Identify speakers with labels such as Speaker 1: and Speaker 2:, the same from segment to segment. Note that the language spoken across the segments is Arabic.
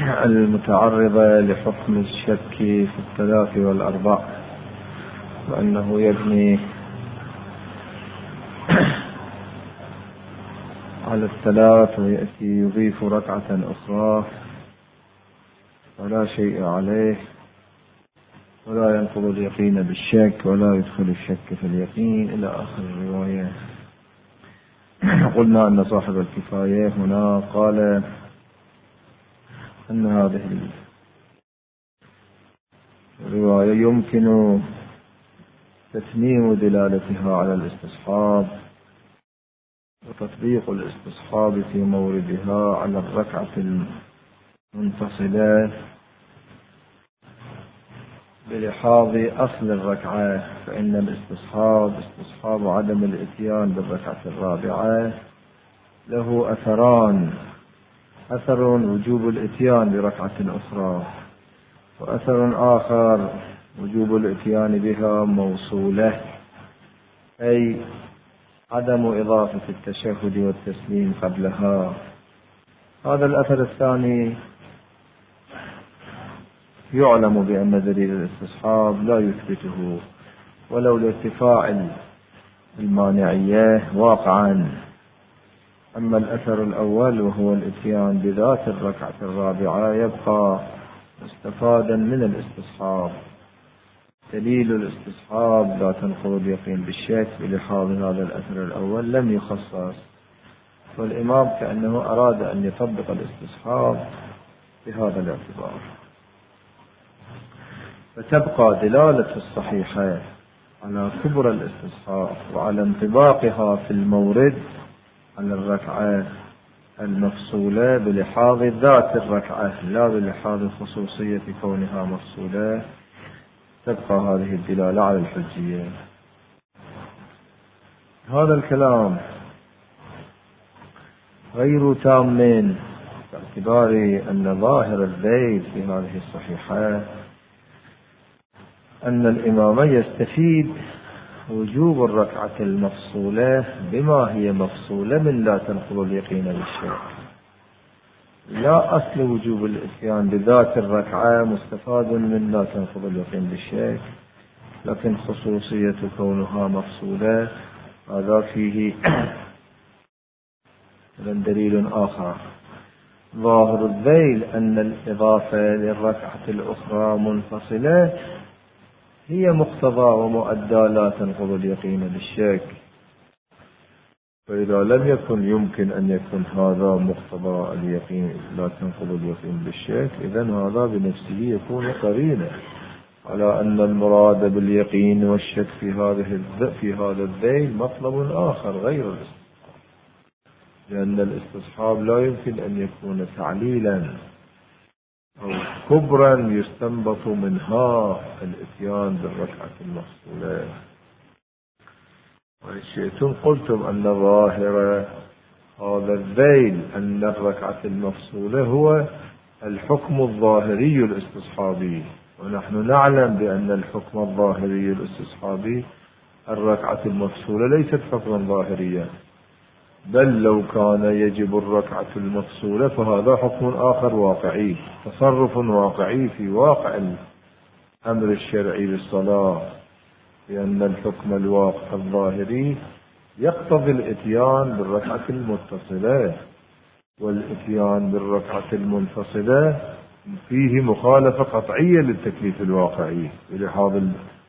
Speaker 1: المتعرضة لحكم الشك في الثلاث والأربع، وأنه يبني على الثلاث ويأتي يضيف ركعة أخرى ولا شيء عليه، ولا ينقض اليقين بالشك ولا يدخل الشك في اليقين إلى آخر الرواية. قلنا أن صاحب الكفاية هنا قال أن هذه الرواية يمكن تتميم دلالتها على الاستصحاب وتطبيق الاستصحاب في موردها على الركعة المنفصلة بلحاظ أصل الركعة، فإن الاستصحاب استصحاب عدم الإتيان بالركعة الرابعة له أثران: أثر وجوب الإتيان بركعة أخرى، وأثر آخر وجوب الإتيان بها موصولة، أي عدم إضافة التشهد والتسليم قبلها. هذا الأثر الثاني يعلم بأن دليل الاستصحاب لا يثبته ولو لارتفاع المانعية واقعا. أما الأثر الأول وهو الإتيان بذات الركعة الرابعة يبقى مستفادا من الاستصحاب. دليل الاستصحاب لا تنقض اليقين بالشك بلحاظ هذا الأثر الأول لم يخصص، والإمام كأنه أراد أن يطبق الاستصحاب بهذا الاعتبار، فتبقى دلالة الصحيحة على كبر الاستصحاب وعلى انطباقها في المورد على الركعة المفصولة بلحاظ ذات الركعة لا بلحاظ خصوصية كونها مفصولة. تبقى هذه الدلالة على الحجية. هذا الكلام غير تام باعتبار أن ظاهر الذيل في هذه الصحيحة أن الإمام يستفيد وجوب الركعة المفصولة بما هي مفصولة من لا تنقض اليقين بالشك، لا أصل وجوب الإتيان بذات الركعة مستفاد من لا تنقض اليقين بالشك، لكن خصوصية كونها مفصولة هذا فيه دليل آخر. ظاهر الذيل أن الإضافة للركعة الأخرى منفصلة هي مقتضى ومؤدى لا تنقض اليقين بالشك، فإذا لم يكن يمكن أن يكون هذا مقتضى اليقين لا تنقض اليقين بالشك، إذن هذا بنفسه يكون قرينة على أن المراد باليقين والشك في هذا الذيل مطلب آخر غير الاستصحاب، لأن الاستصحاب لا يمكن أن يكون تعليلا أو كبرا يستنبط منها الإتيان بالركعة المفصولة. وإن شئتم قلتم أن ظاهر هذا الذيل أن الركعة المفصولة هو الحكم الظاهري الاستصحابي، ونحن نعلم بأن الحكم الظاهري الاستصحابي الركعة المفصولة ليست حكما ظاهريا، بل لو كان يجب الركعة المفصولة فهذا حكم آخر واقعي، تصرف واقعي في واقع الأمر الشرعي بالصلاة، لأن الحكم الواقع الظاهري يقتضي الإتيان بالركعة المتصلة، والإتيان بالركعة المنفصلة فيه مخالفة قطعية للتكليف الواقعي بلحاظ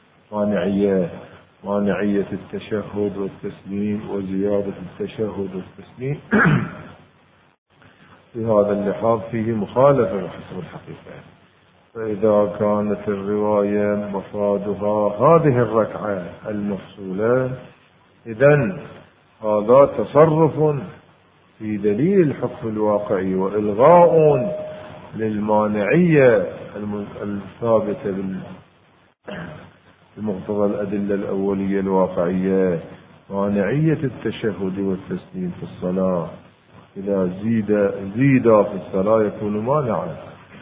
Speaker 1: مانعية التشهد والتسليم وزيادة التشهد والتسليم في هذا اللحاظ فيه مخالفة بحسب الحقيقة. فإذا كانت الرواية مفادها هذه الركعة المفصولة، إذن هذا تصرف في دليل الحكم الواقعي وإلغاء للمانعية الثابتة بمقتضى الأدلة الأولية الواقعية، مانعية التشهد والتسليم في الصلاة. إذا زيد في الصلاة يكون مانعا.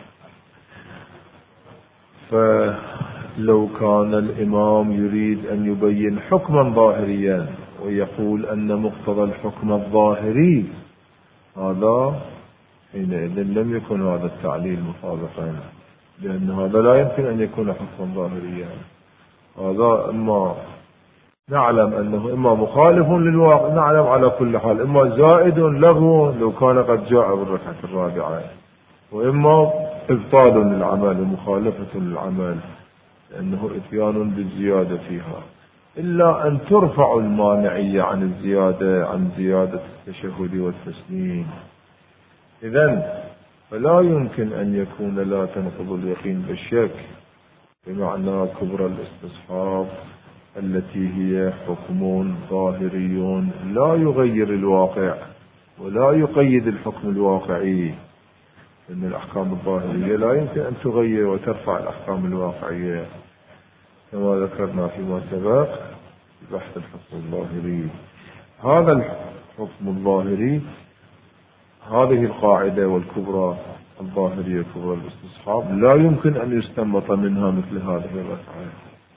Speaker 1: فلو كان الإمام يريد أن يبين حكما ظاهريا ويقول أن مقتضى الحكم الظاهري هذا حينئذ لم يكن هذا التعليل مطابقا، لأن هذا لا يمكن أن يكون حكما ظاهريا. هذا إما نعلم أنه إما مخالف للواقع، نعلم على كل حال إما زائد لغو لو كان قد جاء بالركعة الرابعة، وإما إبطال للعمل ومخالفة للعمل لأنه إتيان بالزيادة فيها، إلا أن ترفع المانعية عن الزيادة، عن زيادة التشهد والتسليم. إذن فلا يمكن أن يكون لا تنقض اليقين بالشك بمعنى كبر الاستصحاب التي هي حكم ظاهري لا يغير الواقع ولا يقيد الحكم الواقعي، إن الأحكام الظاهرية لا يمكن أن تغير وترفع الأحكام الواقعية كما ذكرنا فيما سبق في بحث الحكم الظاهري. هذا الحكم الظاهري، هذه القاعدة والكبرى الظاهرية كبرى الاستصحاب لا يمكن أن يستنبط منها مثل هذه الركعة.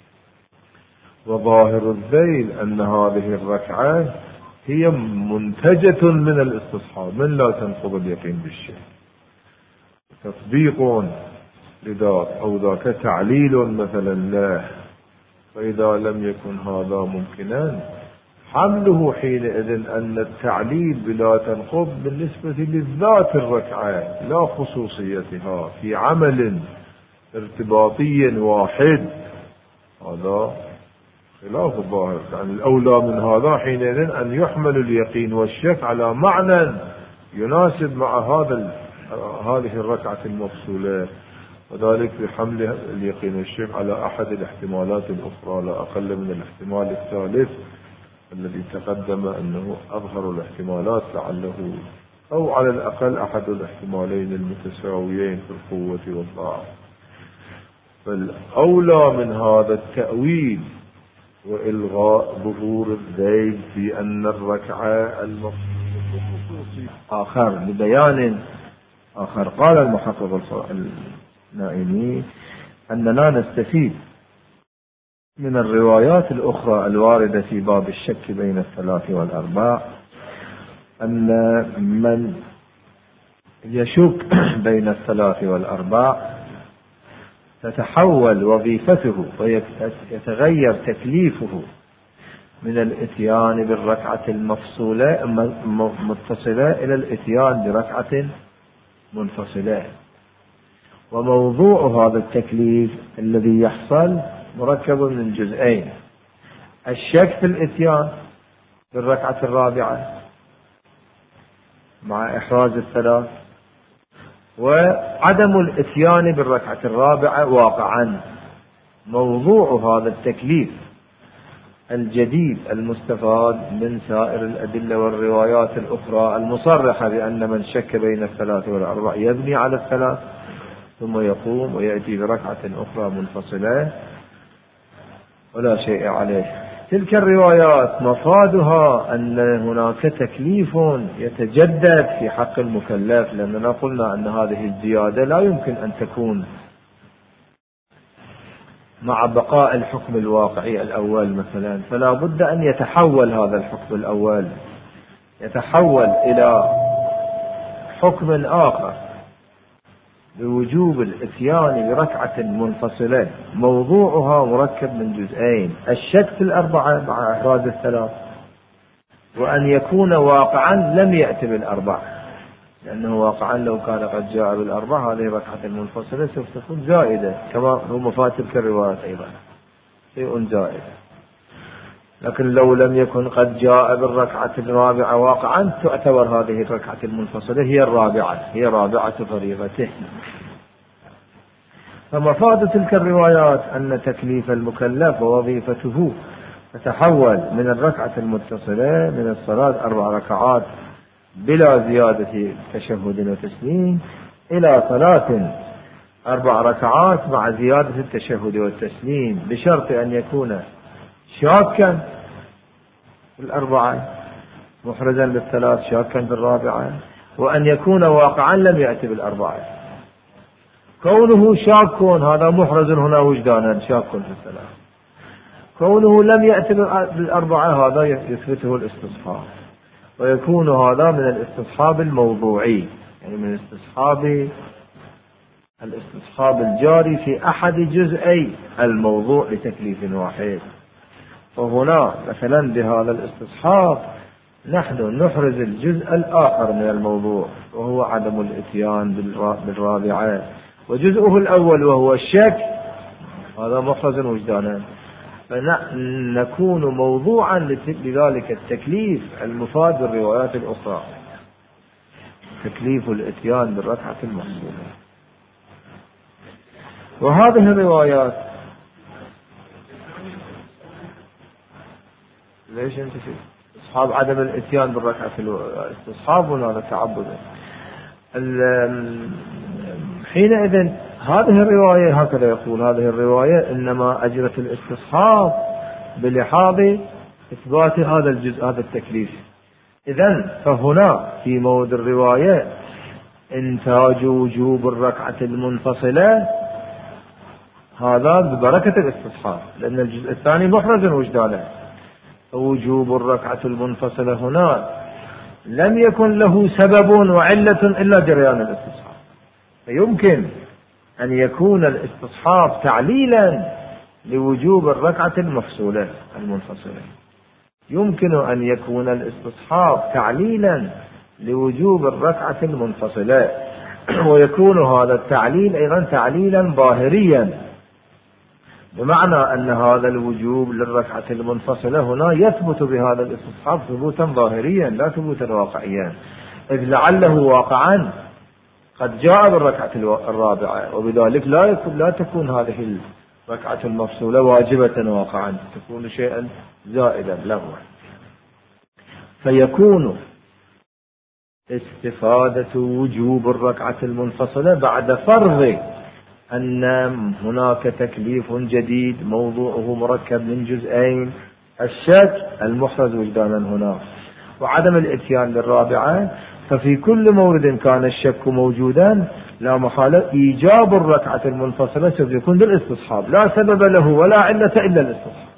Speaker 1: وظاهر الذيل أن هذه الركعة هي منتجة من الاستصحاب، من لا تنقض اليقين بالشيء، تطبيق لذاك أو ذاك تعليل مثلا له. فإذا لم يكن هذا ممكنا حمله حينئذ أن التعليل بلا تنقض بالنسبة للذات الركعة لا خصوصيتها في عمل ارتباطي واحد، هذا خلاف الظاهر. يعني الأولى من هذا حينئذ أن يحمل اليقين والشك على معنى يناسب مع هذه الركعة المفصولة، وذلك بحمل اليقين والشك على أحد الاحتمالات الأخرى لا أقل من الاحتمال الثالث الذي تقدم أنه أظهر الاحتمالات لعله، أو على الأقل أحد الاحتمالين المتساويين في القوة والضعف. فالأولى من هذا التأويل وإلغاء ظهور الذيل في أن الركعة المفصولة آخر لبيان آخر. قال المحقق النائمي أننا نستفيد من الروايات الأخرى الواردة في باب الشك بين الثلاث والأرباع أن من يشك بين الثلاث والأرباع تتحول وظيفته ويتغير تكليفه من الاتيان بالركعة المفصولة متصلة إلى الاتيان بركعة منفصلة. وموضوع هذا التكليف الذي يحصل مركب من جزئين: الشك في الاتيان بالركعة الرابعة مع إحراز الثلاث، وعدم الاتيان بالركعة الرابعة واقعا. موضوع هذا التكليف الجديد المستفاد من سائر الأدلة والروايات الأخرى المصرحة بأن من شك بين الثلاث والأربع يبني على الثلاث ثم يقوم ويأتي بركعة أخرى منفصلة ولا شيء عليه. تلك الروايات مفادها أن هناك تكليف يتجدد في حق المكلف، لأننا قلنا أن هذه الزيادة لا يمكن أن تكون مع بقاء الحكم الواقعي الأول مثلا، فلا بد أن يتحول هذا الحكم الأول، يتحول إلى حكم آخر بوجوب الاتيان بركعة منفصلة موضوعها مركب من جزئين: الشك في الأربعة مع إحراز الثلاث، وأن يكون واقعا لم يأتي بالأربعة، لأنه واقعا لو كان قد جاء بالأربعة هذه الركعة المنفصلة سوف تكون زائدة كما هو مفاد تلك الروايات أيضا شيء زائد. لكن لو لم يكن قد جاء بالركعة الرابعة واقعا تعتبر هذه الركعة المنفصلة هي الرابعة، هي رابعة فريضته. فمفاد تلك الروايات أن تكليف المكلف ووظيفته تتحول من الركعة المتصلة من الصلاة 4 ركعات بلا زيادة تشهد وتسليم إلى صلاة 4 ركعات مع زيادة التشهد والتسليم، بشرط أن يكون شاكا في الأربعة محرزا بالثلاث شاكا بالرابعة، وأن يكون واقعا لم يأتي بالأربعة. كونه شاك هذا محرز هنا وجدانا شاك في الثلاث، كونه لم يأتي بالأربعة هذا يثبته الاستصحاب، ويكون هذا من الاستصحاب الموضوعي يعني من الاستصحاب الجاري في أحد جزئي الموضوع لتكليف واحد. وهنا مثلا بهذا الاستصحاب نحن نحرز الجزء الآخر من الموضوع وهو عدم الاتيان بالرابعة، وجزءه الأول وهو الشك هذا محرز وجدانا، فنكون موضوعا لذلك التكليف المفاد بالروايات الأخرى، تكليف الاتيان بالركعة المحصولة. وهذه الروايات ليش انت في استصحاب عدم الاتيان بالركعة الاستصحاب ولا تعبد؟ حينئذ هذه الرواية هكذا يقول، هذه الرواية إنما أجرت الاستصحاب بلحاظ إثبات هذا الجزء هذا التكليف. إذن فهنا في مورد الرواية إنتاج وجوب الركعة المنفصلة هذا ببركة الاستصحاب، لأن الجزء الثاني محرز وجدانه. وجوب الركعة المنفصلة هنا لم يكن له سبب وعلة إلا جريان الاستصحاب، فيمكن أن يكون الاستصحاب تعليلا لوجوب الركعة المفصولة المنفصلة، يمكن أن يكون الاستصحاب تعليلا لوجوب الركعة المنفصلة، ويكون هذا التعليل أيضا تعليلا ظاهريا، بمعنى أن هذا الوجوب للركعة المنفصلة هنا يثبت بهذا الاستصحاب ثبوتا ظاهريا لا ثبوتا واقعيا، إذ لعله واقعا قد جاء بالركعة الرابعة، وبذلك لا تكون هذه الركعة المفصولة واجبة واقعا، تكون شيئا زائدا له. فيكون استفادة وجوب الركعة المنفصلة بعد فرض أن هناك تكليف جديد موضوعه مركب من جزئين، الشك المحرز وجدانا هنا وعدم الاتيان بالرابعة، ففي كل مورد كان الشك موجودا لا محالة إيجاب الركعة المنفصلة سوف يكون بالاستصحاب، لا سبب له ولا علة إلا الاستصحاب.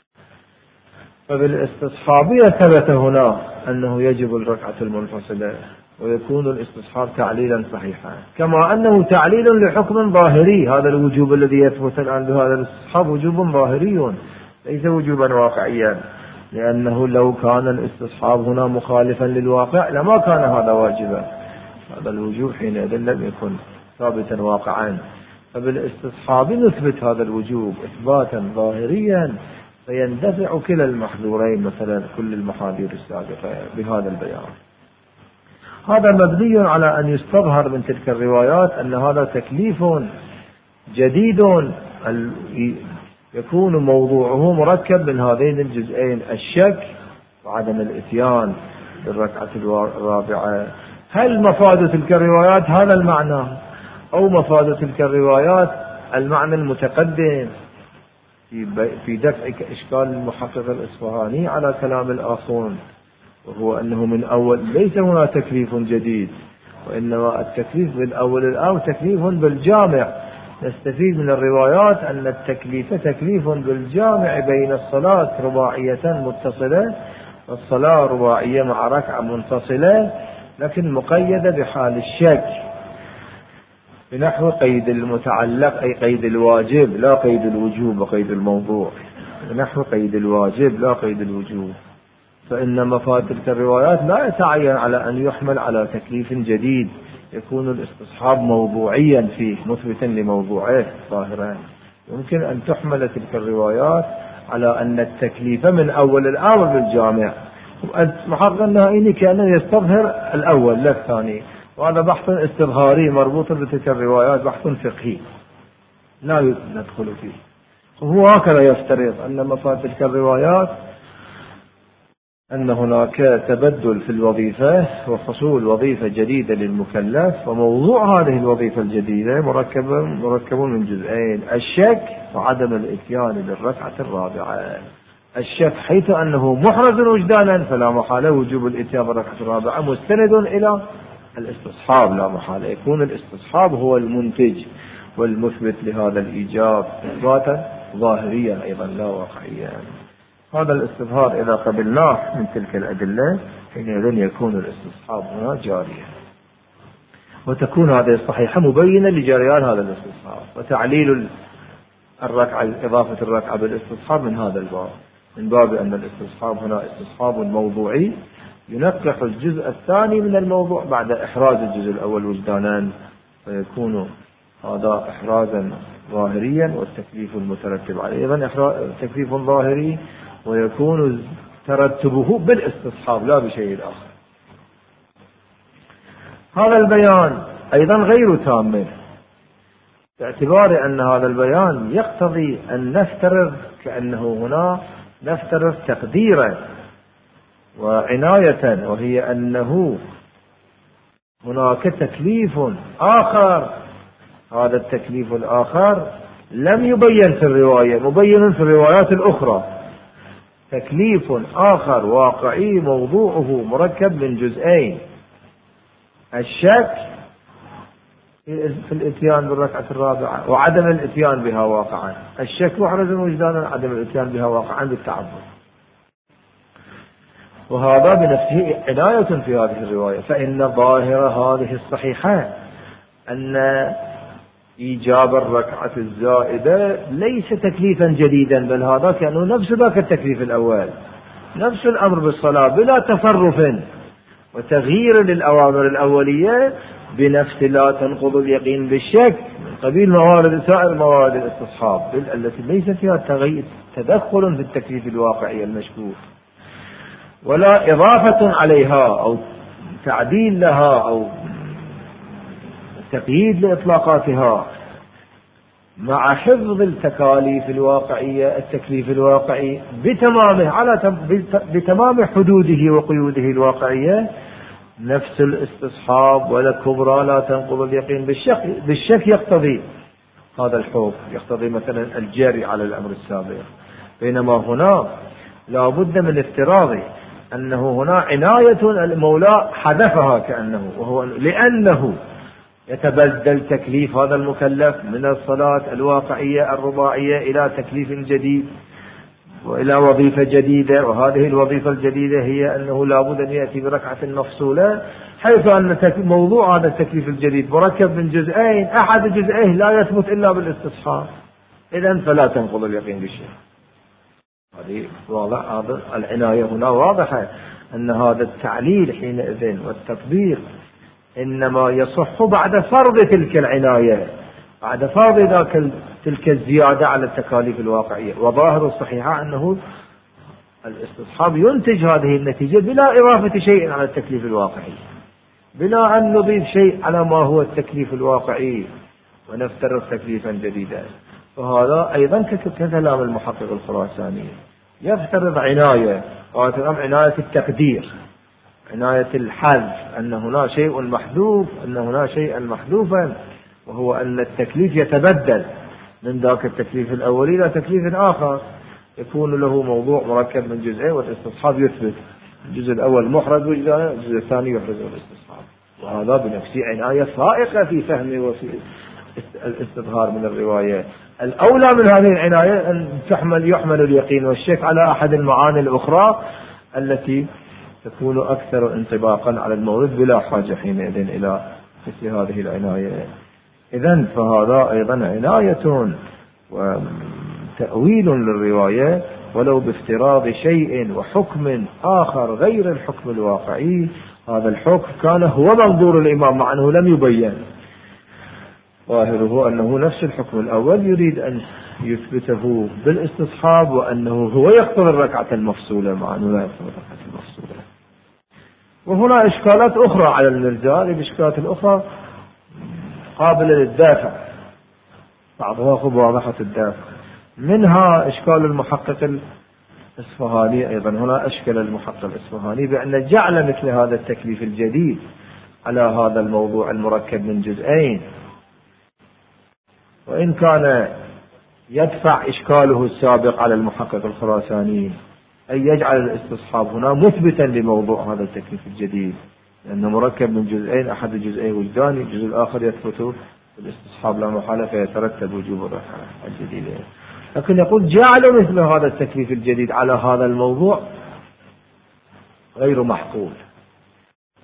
Speaker 1: فبالاستصحابية ثبت هنا أنه يجب الركعة المنفصلة، ويكون الاستصحاب تعليلا صحيحا، كما أنه تعليل لحكم ظاهري. هذا الوجوب الذي يثبت الآن بهذا الاستصحاب وجوب ظاهري ليس وجوبا واقعيا، لأنه لو كان الاستصحاب هنا مخالفا للواقع لما كان هذا واجبا، هذا الوجوب حينئذ لم يكن ثابتا واقعا. فبالاستصحاب نثبت هذا الوجوب إثباتا ظاهريا، فيندفع كلا المحذورين مثلا كل المحاذير السابقة بهذا البيان. هذا مبني على أن يستظهر من تلك الروايات أن هذا تكليف جديد يكون موضوعه مركب من هذين الجزئين، الشك وعدم الاتيان بالركعة الرابعة. هل مفاد تلك الروايات هذا المعنى، أو مفاد تلك الروايات المعنى المتقدم في دفع إشكال المحقق الإصفهاني على كلام الآخرون، وهو أنه من أول ليس هنا تكليف جديد، وإنما التكليف بالأول الآن تكليف بالجامع. نستفيد من الروايات أن التكليف تكليف بالجامع بين الصلاة رباعية متصلة والصلاة رباعية مع ركعة منفصلة، لكن مقيدة بحال الشك بنحو قيد المتعلق أي قيد الواجب لا قيد الوجوب وقيد الموضوع، بنحو قيد الواجب لا قيد الوجوب. فإن مفاد تلك الروايات لا يتعين على أن يحمل على تكليف جديد يكون الاستصحاب موضوعيا فيه مثبتا لموضوعه ظاهرا. يمكن أن تحمل تلك الروايات على أن التكليف من أول الأمر بالجامع، محقق النهائي كأنه يستظهر الأول لا الثاني، وهذا بحث استظهاري مربوط بتلك الروايات، بحث فقهي لا ندخل فيه. وهو هكذا يفترض أن مفاد تلك الروايات أن هناك تبدل في الوظيفة وحصول وظيفة جديدة للمكلف، وموضوع هذه الوظيفة الجديدة مركب من جزئين، الشك وعدم الاتيان بالركعة الرابعة. الشك حيث أنه محرز وجدانا فلا محالة وجوب الاتيان بالركعة الرابعة مستند إلى الاستصحاب، لا محالة يكون الاستصحاب هو المنتج والمثبت لهذا الإيجاب إثباتا ظاهريا أيضا لا واقعيا. هذا الاستظهار إذا قبلناه من تلك الأدلة حينئذ يكون الاستصحاب هنا جاريا. وتكون هذه الصحيحة مبينة لجريان هذا الاستصحاب، وتعليل الركعة إضافة الركعة بالاستصحاب من هذا الباب، من باب أن الاستصحاب هنا استصحاب موضوعي ينقح الجزء الثاني من الموضوع بعد إحراز الجزء الأول وجدانا، فيكون هذا إحرازا ظاهريا والتكليف المترتب عليه أيضا تكليف ظاهري، ويكون ترتبه بالاستصحاب لا بشيء آخر. هذا البيان أيضا غير تام، باعتبار أن هذا البيان يقتضي أن نفترض كأنه هنا نفترض تقديرا وعناية، وهي أنه هناك تكليف آخر، هذا التكليف الآخر لم يبين في الرواية، مبين في الروايات الأخرى، تكليف آخر واقعي موضوعه مركب من جزئين: الشك في الاتيان بالركعة الرابعة وعدم الاتيان بها واقعا، الشك محرز وجدانا، عدم الاتيان بها واقعا بالتعبد. وهذا بنفسه عناية في هذه الرواية، فإن ظاهر هذه الصحيحة أن إيجاب الركعة الزائدة ليس تكليفا جديدا، بل هذا كأنه نفس ذاك التكليف الأول، نفس الأمر بالصلاة بلا تصرف وتغيير للأوامر الأولية بنفس لا تنقض اليقين بالشك، من قبيل موارد سائر موارد الاستصحاب التي ليس فيها تدخل في التكليف الواقعي المشكوك، ولا إضافة عليها أو تعديل لها أو تقييد لإطلاقاتها، مع حفظ التكاليف الواقعية التكليف الواقعي بتمامه بتمام حدوده وقيوده الواقعية، نفس الاستصحاب ولا كبرى لا تنقض اليقين بالشك يقتضي هذا الحكم، يقتضي مثلا الجري على الأمر السابق، بينما هنا لا بد من افتراض أنه هنا عناية المولى حذفها كأنه، وهو لأنه يتبدل تكليف هذا المكلف من الصلاة الواقعية الرباعية إلى تكليف جديد وإلى وظيفة جديدة، وهذه الوظيفة الجديدة هي أنه لا بد أن يأتي بركعة مفصولة، حيث أن موضوع هذا التكليف الجديد مركب من جزئين، أحد جزئيه لا يثبت إلا بالاستصحاب، إذن فلا تنقض اليقين بالشيء. هذه واضح، هذا العناية هنا واضحة أن هذا التعليل حينئذ والتطبيق إنما يصح بعد فرض تلك العناية، بعد فرض تلك الزيادة على التكاليف الواقعية. وظاهر الصحيحة أنه الاستصحاب ينتج هذه النتيجة بلا إضافة شيء على التكليف الواقعي، بلا أن نضيف شيء على ما هو التكليف الواقعي ونفترض تكليفا جديدا. وهذا أيضا ككلام المحقق الخراساني، يفترض عناية، عناية التقدير، عناية الحذف، أن هنا شيء محذوف، أن هنا شيئا محذوفا، وهو أن التكليف يتبدل من ذاك التكليف الأولي إلى تكليف آخر يكون له موضوع مركب من جزئين، والاستصحاب يثبت الجزء الأول محرز وجدانه، الجزء الثاني يحرز الاستصحاب. وهذا بنفسه عناية فائقة في فهم وفي الاستظهار من الرواية. الأولى من هذه العناية أن يحمل اليقين والشك على أحد المعاني الأخرى التي تكون أكثر انطباقا على المورد بلا حاجة حينئذ إلى مثل هذه العناية. إذن فهذا أيضا عناية وتأويل للرواية، ولو بافتراض شيء وحكم آخر غير الحكم الواقعي. هذا الحكم كان هو منظور الإمام مع أنه لم يبين، ظاهره أنه نفس الحكم الأول يريد أن يثبته بالاستصحاب، وأنه هو يقتضي الركعة المفصولة مع أنه لا يقتضي الركعة المفصولة. وهنا إشكالات أخرى على المرجع، الإشكالات الأخرى قابلة للدافع، بعضها واضحة الدافع، منها إشكال المحقق الإصفهاني. أيضا هنا أشكل المحقق الإصفهاني بأن جعل مثل هذا التكليف الجديد على هذا الموضوع المركب من جزئين، وإن كان يدفع إشكاله السابق على المحقق الخراساني أن يجعل الاستصحاب هنا مثبتا لموضوع هذا التكليف الجديد، لأنه مركب من جزئين، أحد الجزئين وجداني، الجزء الآخر يثبت الاستصحاب لا محالة، فيترتب وجوب الركعة الجديدة. لكن يقول جعل مثل هذا التكليف الجديد على هذا الموضوع غير محقول،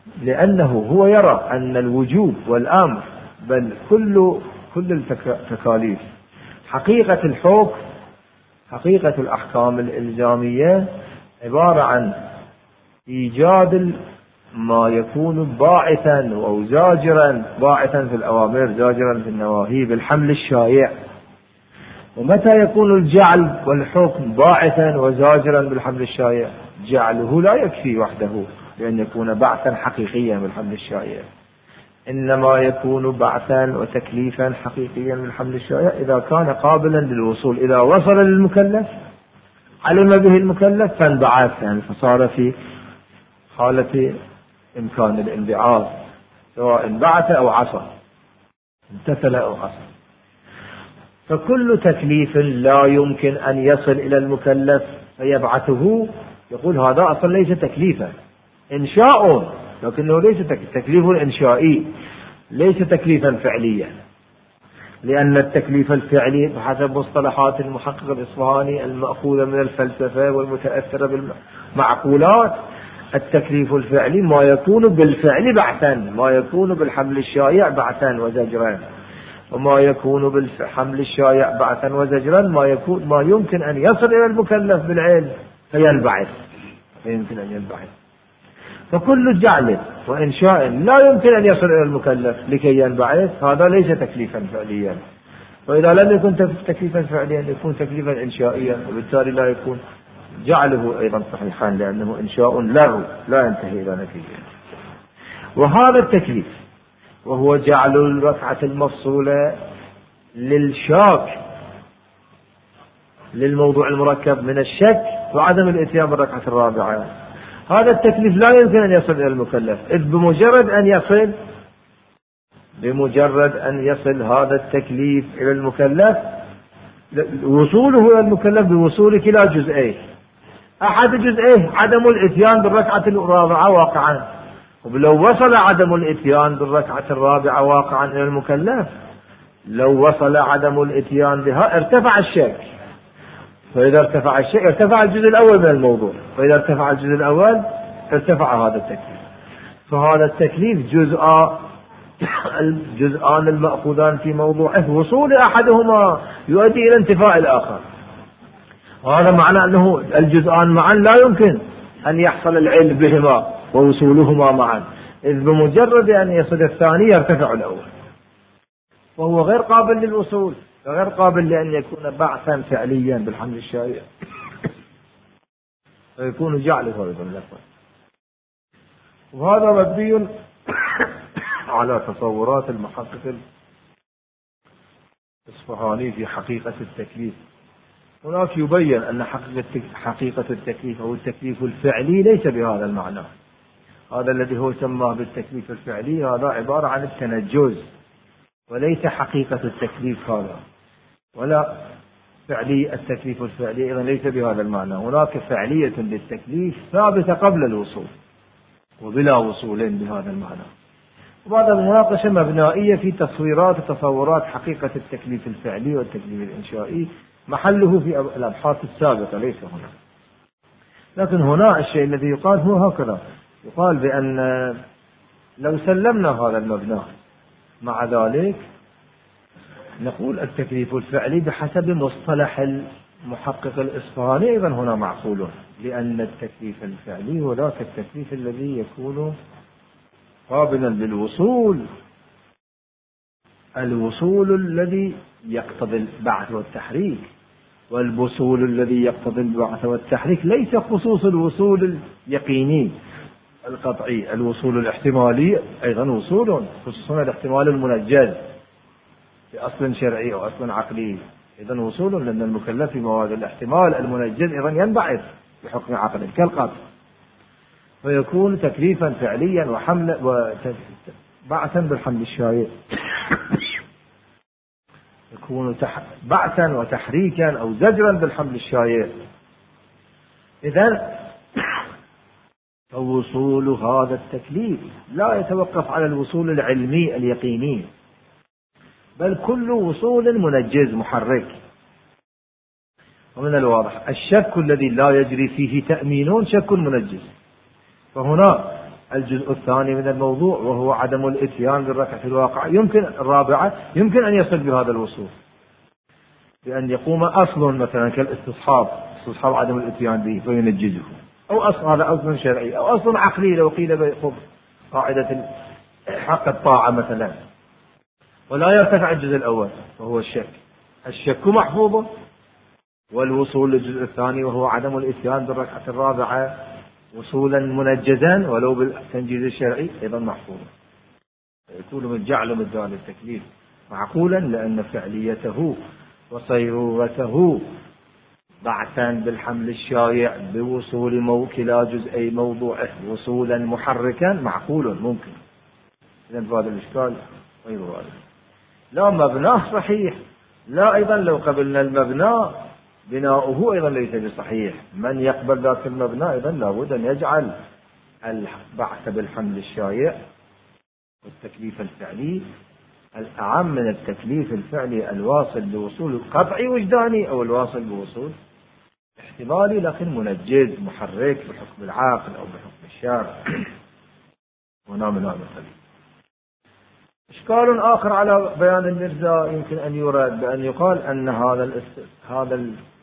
Speaker 1: لأنه هو يرى أن الوجوب والأمر بل كل التكاليف حقيقة الحكم، حقيقة الأحكام الإلزامية عبارة عن إيجاد ما يكون باعثا أو زاجرا، باعثا في الأوامر زاجرا في النواهي بالحمل الشائع. ومتى يكون الجعل والحكم باعثا وزاجرا بالحمل الشائع؟ جعله لا يكفي وحده لأن يكون بعثا حقيقيا بالحمل الشائع، إنما يكون بعثا وتكليفا حقيقيا بالحمل الشائع إذا كان قابلا للوصول، إذا وصل للمكلف علم به المكلف فانبعث، يعني فصار في حالة إمكان الانبعاث، سواء انبعث أو عصى، امتثل أو عصى. فكل تكليف لا يمكن أن يصل إلى المكلف فيبعثه، يقول هذا أصلا ليس تكليفا، إنشاء، لكنه ليس تكليف إنشائي، ليس تكليفا فعليا، لأن التكليف الفعلي بحسب مصطلحات المحقق الإصفهاني المأخوذة من الفلسفة والمتأثرة بالمعقولات، التكليف الفعلي ما يكون بالفعل بعثا، ما يكون بالحمل الشائع بعثا وزجرا، وما يكون بالحمل الشائع بعثا وزجرا ما يمكن أن يصل إلى المكلف بالعلم فينبعث، يمكن أن ينبعث. فكل جعل وإنشاء لا يمكن أن يصل إلى المكلف لكي ينبعث هذا ليس تكليفا فعليا، وإذا لم يكن تكليفا فعليا يكون تكليفا إنشائيا، وبالتالي لا يكون جعله أيضا صحيحا لأنه إنشاء له لا ينتهي إلى نتيجة. وهذا التكليف وهو جعل الركعة المفصولة للشاك، للموضوع المركب من الشك وعدم الاتيان بالركعة الرابعة، هذا التكليف لا يمكن أن يصل إلى المكلف، إذ بمجرد أن يصل هذا التكليف إلى المكلف، وصوله إلى المكلف بوصول كلا جزئيه، أحد جزئيه عدم الاتيان بالركعة الرابعة واقعا، ولو وصل عدم الاتيان بالركعة الرابعة واقعا إلى المكلف، لو وصل عدم الاتيان بها ارتفع الشك، فإذا ارتفع الشك ارتفع الجزء الأول من الموضوع، فإذا ارتفع الجزء الأول ارتفع هذا التكليف. فهذا التكليف الجزءان المأخوذان في موضوعه وصول أحدهما يؤدي إلى انتفاء الآخر، وهذا معنى أنه الجزءان معا لا يمكن أن يحصل العلم بهما ووصولهما معا، إذ بمجرد أن يصل الثاني يرتفع الأول، وهو غير قابل للوصول، غير قابل لأن يكون بعثا فعليا بالحمل الشائع، فيكون جعله أيضا لفظا. وهذا مبني على تصورات المحقق الإصفهاني في حقيقة التكليف. هناك يبين أن حقيقة التكليف أو التكليف الفعلي ليس بهذا المعنى، هذا الذي هو سماه بالتكليف الفعلي هذا عبارة عن التنجز، وليس حقيقة التكليف هذا، ولا فعلي التكليف الفعلي أيضا ليس بهذا المعنى. هناك فعلية للتكليف ثابتة قبل الوصول وبلا وصول بهذا المعنى. وبعد المناقشة مبنائية في تصويرات وتصورات حقيقة التكليف الفعلي والتكليف الإنشائي، محله في الأبحاث السابقة ليس هنا. لكن هنا الشيء الذي يقال هو هكذا، يقال بأن لو سلمنا هذا المبنى مع ذلك نقول التكليف الفعلي بحسب مصطلح المحقق الإصفهاني أيضا هنا معقول، لأن التكليف الفعلي هو ذاك التكليف الذي يكون قابلا للوصول، الوصول الذي يقتضي البعث والتحريك، والوصول الذي يقتضي البعث والتحريك ليس خصوص الوصول اليقيني القطعي، الوصول الاحتمالي أيضا وصول، خصوصا الاحتمال المنجز بأصل شرعي أو أصل عقلي أيضا وصول، لأن المكلف في مواد الاحتمال المنجز أيضا ينبعث بحكم عقل كالقطع، فيكون تكليفا فعليا وحمل وبعثا بالحمل الشائع، يكون بعثا وتحريكا أو زجرا بالحمل الشائع. إذن فوصول هذا التكليف لا يتوقف على الوصول العلمي اليقيني، بل كل وصول منجز محرك. ومن الواضح الشك الذي لا يجري فيه تأمين شك منجز، فهنا الجزء الثاني من الموضوع وهو عدم الاتيان بالركعة الواقعة الرابعة يمكن أن يصل بهذا الوصول بأن يقوم أصل مثلا كالاستصحاب عدم الاتيان به فينجزه، أو أصل هذا أصل شرعي أو أصل عقلي لو قيل بخب قاعدة حق الطاعة مثلا، ولا يرتفع الجزء الأول وهو الشك محفوظ، والوصول للجزء الثاني وهو عدم الاتيان بالركعة الرابعة وصولا منجزا ولو بالتنجيز الشرعي أيضا محفوظا، يكون من جعل مدار التكليف معقولا لأن فعليته وصيرورته بعثا بالحمل الشايع بوصول كلا جزئي موضوعه وصولا محركا معقول ممكن. إذن هذا الإشكال غير وارد. لا مبناه صحيح، لا أيضا لو قبلنا المبنى بناؤه أيضا ليس بصحيح. من يقبل ذاك المبنى أيضا لابد أن يجعل البعث بالحمل الشايع والتكليف الفعلي الأعم من التكليف الفعلي الواصل بوصول قطعي وجداني أو الواصل بوصول احتمالي لكن منجز محرك بحكم العاقل أو بحكم الشارع. هنا من هذا القبيل. إشكال آخر على بيان المرزا يمكن أن يراد بأن يقال أن هذا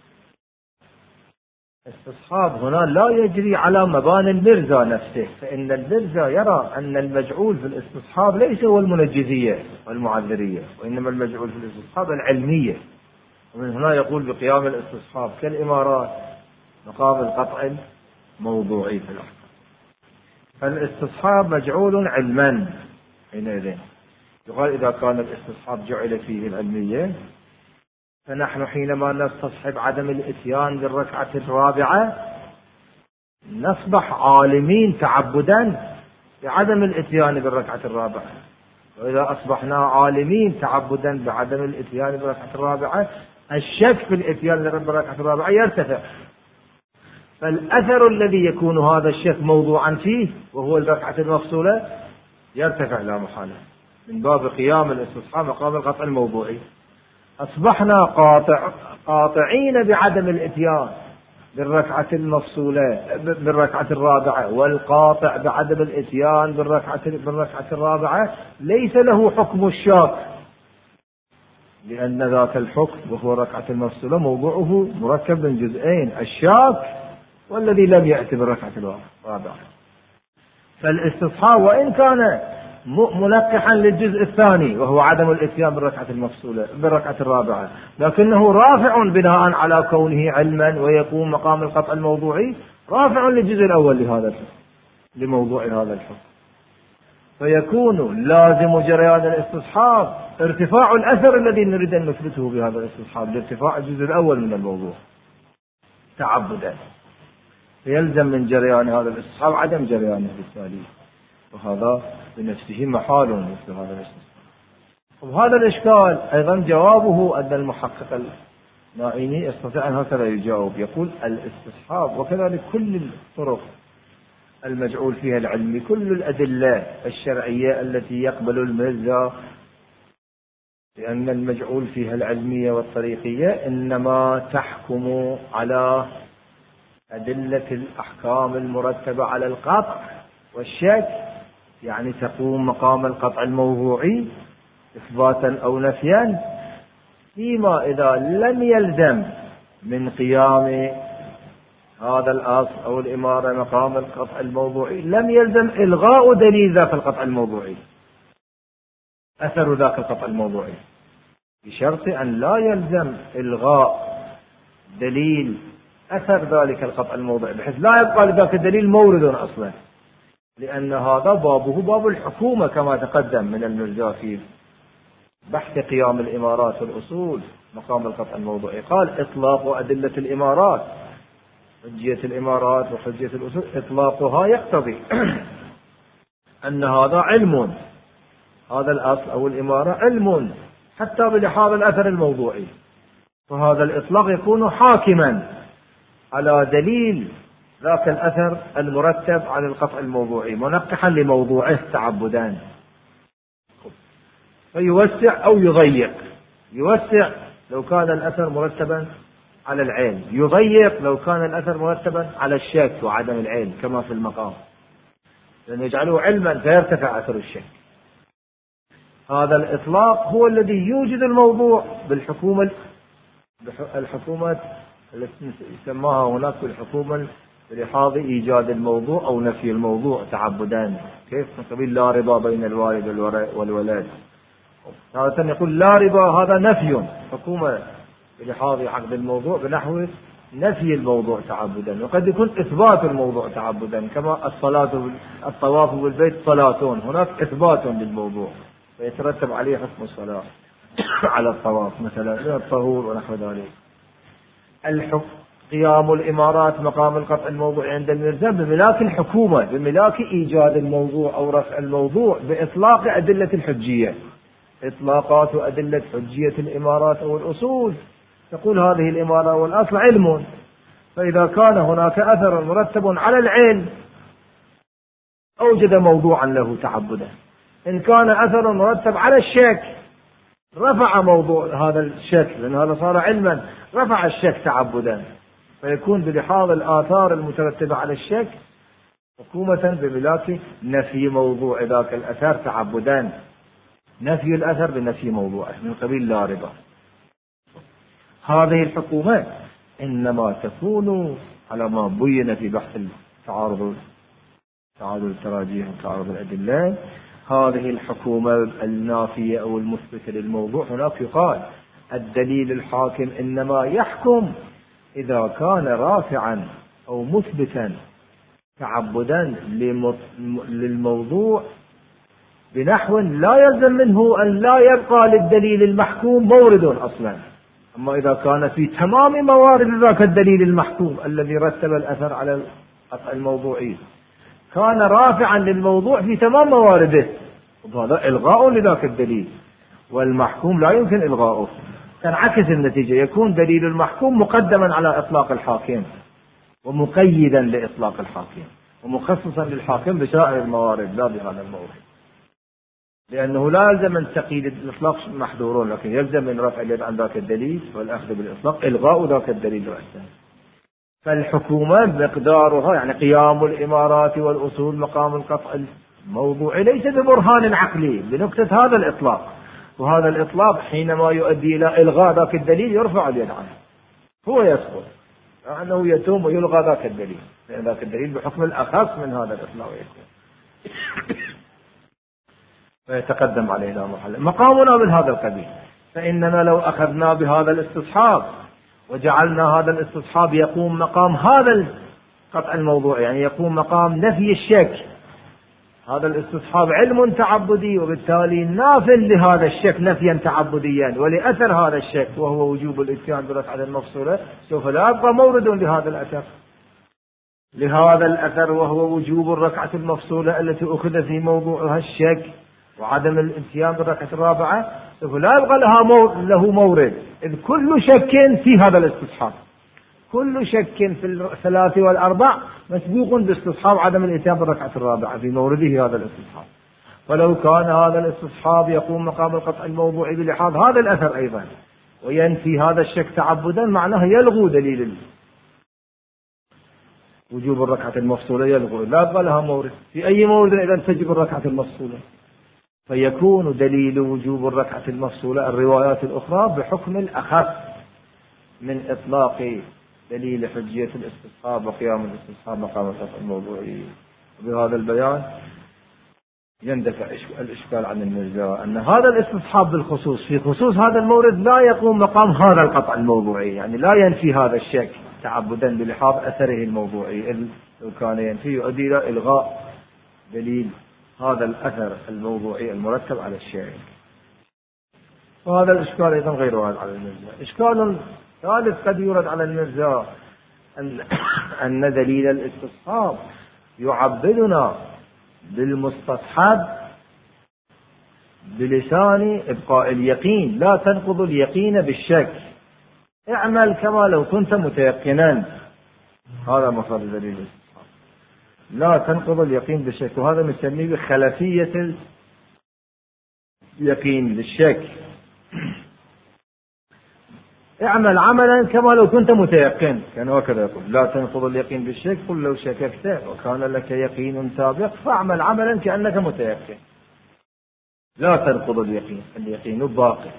Speaker 1: الاستصحاب هنا لا يجري على مباني المرزا نفسه، فإن المرزا يرى أن المجعول في الاستصحاب ليس هو المنجزية والمعذرية، وإنما المجعول في الاستصحاب العلمية، ومن هنا يقول بقيام الاستصحاب كالإمارات مقام القطع الموضوعي في الأحكام. فالاستصحاب مجعول علما حينئذ يقال إذا كان الاستصحاب جعل فيه العلمية، فنحن حينما نستصحب عدم الاتيان بالركعة الرابعة نصبح عالمين تعبدا بعدم الاتيان بالركعة الرابعة، وإذا أصبحنا عالمين تعبدا بعدم الاتيان بالركعة الرابعة الشك في الاتيان بالركعة الرابعة يرتفع، فالأثر الذي يكون هذا الشك موضوعا فيه وهو الركعة المفصولة يرتفع لا محالة من باب قيام الاستصحاب مقام القطع الموضوعي. أصبحنا قاطعين بعدم الاتيان بالركعة المفصولة بالركعة الرابعة، والقاطع بعدم الاتيان بالركعة الرابعة ليس له حكم الشاك، لأن ذاك الحكم وهو الركعة المفصولة موضوعه مركب من جزئين، الشاك والذي لم يأتي بالركعة الرابعة. فالاستصحاب وإن كان ملقحا للجزء الثاني وهو عدم الاتيان بالركعة المفصولة بالركعة الرابعة، لكنه رافع بناء على كونه علما ويقوم مقام القطع الموضوعي، رافع للجزء الأول لهذا الحكم لموضوع هذا الحكم، فيكون لازم جريان الاستصحاب ارتفاع الأثر الذي نريد أن نثبته بهذا الاستصحاب لارتفاع الجزء الأول من الموضوع تعبدا، فيلزم من جريان هذا الاستصحاب عدم جريانه بالتالي، وهذا بنفسه محال مثل هذا الاستصحاب. وهذا الإشكال أيضا جوابه أن المحقق النائمي يستطيع أن هكذا يجاوب، يقول الاستصحاب وكذلك كل الطرق المجعول فيها العلمي كل الأدلة الشرعية التي يقبل المرزا لأن المجعول فيها العلمية والطريقية إنما تحكم على أدلة الأحكام المرتبة على القطع والشك، يعني تقوم مقام القطع الموضوعي إثباتا أو نفيا، فيما إذا لم يلزم من قيام هذا الأصل أو الإمارة مقام القطع الموضوعي لم يلزم إلغاء دليل ذاك القطع الموضوعي أثر ذاك القطع الموضوعي، بشرط أن لا يلزم إلغاء دليل أثر ذلك القطع الموضوعي بحيث لا يبقى لذاك الدليل مورد أصلا، لأن هذا بابه باب الحكومة كما تقدم من المرزا في بحث قيام الإمارات والأصول مقام القطع الموضوعي، قال إطلاق أدلة الإمارات حجية الإمارات وحجية الأصول إطلاقها يقتضي أن هذا علم، هذا الأصل أو الإمارة علم حتى بلحاظ الأثر الموضوعي، فهذا الإطلاق يكون حاكما على دليل ذاك الأثر المرتب على القطع الموضوعي منقحا لموضوعه تعبدان، فيوسع أو يضيق، يوسع لو كان الأثر مرتبا على العين، يضيق لو كان الأثر مرتبا على الشك وعدم العين كما في المقام، لأن يجعله علما فيرتفع أثر الشك. هذا الإطلاق هو الذي يوجد الموضوع الحكومة التي يسماها هناك الحكومة بلحاظ إيجاد الموضوع أو نفي الموضوع تعبدا، كيف من قبيل لا ربا بين الوالد والولد. تارة يقول لا ربا، هذا نفي، حكومة بلحاظ عقد الموضوع بنحو نفي الموضوع تعبدا، وقد يكون إثبات الموضوع تعبدا، كما الطواف بالبيت صلاتون، هناك إثبات للموضوع فيترتب عليه حكم الصلاة على الطواف مثلا الطهور ونحو ذلك. قيام الإمارات مقام القطع الموضوع عند الملزم بملاك الحكومة، بملاك إيجاد الموضوع أو رفع الموضوع بإطلاق أدلة الحجية، إطلاقات وأدلة حجية الإمارات أو الأصول. تقول هذه الإمارة والأصل علم، فإذا كان هناك أثر مرتب على العلم أوجد موضوعا له تعبدا، إن كان أثر مرتب على الشك رفع موضوع هذا الشك، لأن هذا صار علما، رفع الشك تعبدا، فيكون بلحاظ الآثار المترتبة على الشك حكومة بملاك نفي موضوع ذاك الأثر تعبدا، نفي الأثر بنفي موضوعه من قبيل لا ربا. هذه الحكومة إنما تكون على ما بين في بحث تعارض التراجيح وتعارض الأدلة. هذه الحكومة النافية أو المثبتة للموضوع، هناك يقال الدليل الحاكم إنما يحكم إذا كان رافعا أو مثبتا تعبدا للموضوع بنحو لا يلزم منه أن لا يبقى للدليل المحكوم مورد أصلا. أما إذا كان في تمام موارد ذاك الدليل المحكوم الذي رتب الأثر على القطع الموضوعي كان رافعا للموضوع في تمام موارده، هذا إلغاء لذاك الدليل، والمحكوم لا يمكن إلغاؤه، تنعكس النتيجة، يكون دليل المحكوم مقدما على إطلاق الحاكم ومقيدا لإطلاق الحاكم ومخصصا للحاكم بسائر الموارد لا بهذا المورد، لأنه لا يلزم من تقييد الإطلاق محذورون، لكن يلزم من رفع اليد عن ذاك الدليل والأخذ بالإطلاق إلغاء ذاك الدليل رأسا. فالحكومة مقدارها يعني قيام الإمارات والأصول مقام القطع الموضوعي ليس ببرهان عقلي بنكتة هذا الإطلاق، وهذا الإطلاق حينما يؤدي إلى إلغاء ذاك الدليل يرفع اليد عنه، هو يسقط لأنه يتم ويلغى ذاك الدليل، لأن ذاك الدليل بحكم الأخص من هذا الإطلاق يكون فيتقدم علينا محل مقامنا من هذا القبيل. فإننا لو أخذنا بهذا الاستصحاب وجعلنا هذا الاستصحاب يقوم مقام هذا القطع الموضوع، يعني يقوم مقام نفي الشك، هذا الاستصحاب علم تعبدي وبالتالي ناف لهذا الشك نفيا تعبديا، ولأثر هذا الشك وهو وجوب الاتيان بركعة المفصولة سوف لا يبقى مورد لهذا الأثر، لهذا الأثر وهو وجوب الركعة المفصولة التي أخذ في موضوعها الشك وعدم الاتيان بالركعة الرابعة، سوف لا يبقى له مورد، إذ كل شك في هذا الاستصحاب، كل شك في الثلاث والأربع مسبوق باستصحاب عدم الاتيان بالركعة الرابعة في مورده هذا الاستصحاب. فلو كان هذا الاستصحاب يقوم مقام القطع الموضوعي بلحاظ هذا الأثر أيضا وينفي هذا الشك تعبدا، معناه يلغو دليل وجوب الركعة المفصولة، يلغو لا يبقى لها مورد، في أي مورد إذا تجب الركعة المفصولة، فيكون دليل وجوب الركعة المفصولة الروايات الأخرى بحكم الأخف من إطلاق دليل حجية الاستصحاب وقيام الاستصحاب مقام القطع الموضوعي. بهذا البيان يندفع الإشكال عن المرجاء أن هذا الاستصحاب بالخصوص في خصوص هذا المورد لا يقوم مقام هذا القطع الموضوعي، يعني لا ينفي هذا الشك تعبدا بلحاظ أثره الموضوعي، لو كان ينفي يؤدي إلى إلغاء دليل هذا الأثر الموضوعي المرتب على الشيء. وهذا الإشكال أيضا غير وارد على المرجاء. إشكال ثالث قد يورد على المرجاء أن دليل الاستصحاب يعبدنا بالمستصحب بلسان إبقاء اليقين، لا تنقض اليقين بالشك، اعمل كما لو كنت متيقنا، هذا مصدر دليل الاستصحاب، لا تنقض اليقين بالشك، وهذا نسميه بخلفية اليقين للشك. اعمل عملا كما لو كنت متيقن، كان هكذا يقول لا تنقض اليقين بالشك، قل لو شككت وكان لك يقين سابق فاعمل عملا كأنك متيقن. لا تنقض اليقين، اليقين باقي.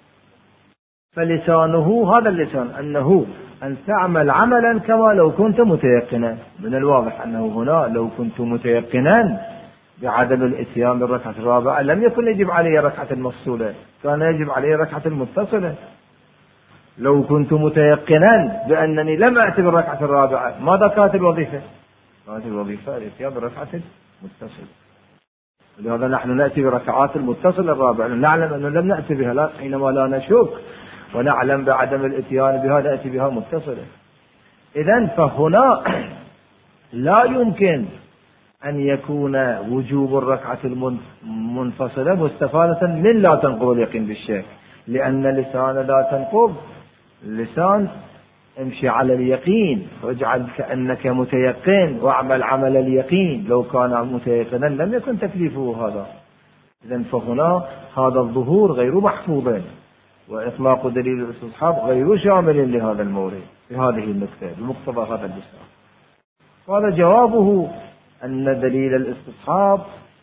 Speaker 1: فلسانه هذا اللسان أنه أن تعمل عملا كما لو كنت متيقنا. من الواضح أنه هنا لو كنت متيقنا بعدم الاتيان بالركعة الرابعة لم يكن يجب علي ركعة المفصولة، كان يجب علي ركعة المتصلة. لو كنت متيقنا بأنني لم أأتي بالركعة الرابعة ماذا كانت الوظيفة؟ كانت الوظيفة الاتيان بالركعة المتصلة. لهذا نحن نأتي بركعات المتصلة الرابعة، نعلم أنه لم نأتي بها، لا حينما لا نشك ونعلم بعدم الاتيان بها نأتي بها متصلة. إذن فهنا لا يمكن أن يكون وجوب الركعة المنفصلة مستفادة من لا تنقض اليقين بالشك، لأن لسان لا تنقض لسان امشي على اليقين واجعل كأنك متيقن واعمل عمل اليقين. لو كان متيقنا لم يكن تكليفه هذا. إذن فهنا هذا الظهور غير محفوظ، وإطلاق دليل الاستصحاب غير شامل لهذا المورد في هذه النكتة بمقتضى هذا اللسان. وهذا جوابه أن دليل الاستصحاب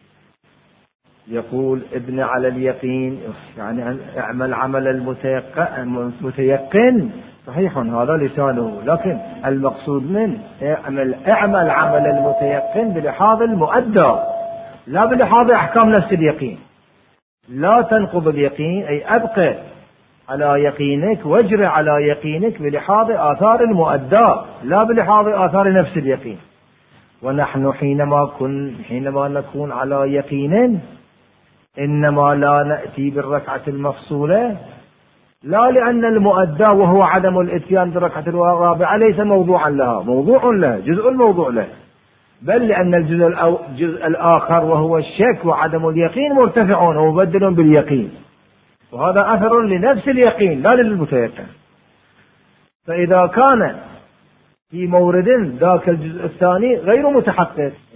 Speaker 1: يقول ابن على اليقين، يعني أن اعمل عمل المتيقن صحيح هذا لسانه، لكن المقصود منه اعمل عمل المتيقن بلحاظ المؤدى لا بلحاظ أحكام نفس اليقين. لا تنقض اليقين أي أبقى على يقينك واجري على يقينك بلحاظ آثار المؤدى لا بلحاظ آثار نفس اليقين. ونحن حينما نكون على يقين إنما لا نأتي بالركعة المفصولة لا لأن المؤدى وهو عدم الاتيان بالركعة الرابعة ليس موضوعا لها، موضوع له، جزء الموضوع له، بل لأن الجزء الآخر وهو الشك وعدم اليقين مرتفع ومبدل باليقين، وهذا أثر لنفس اليقين لا للمتيقن. فإذا كان في مورد ذاك الجزء الثاني غير متحقق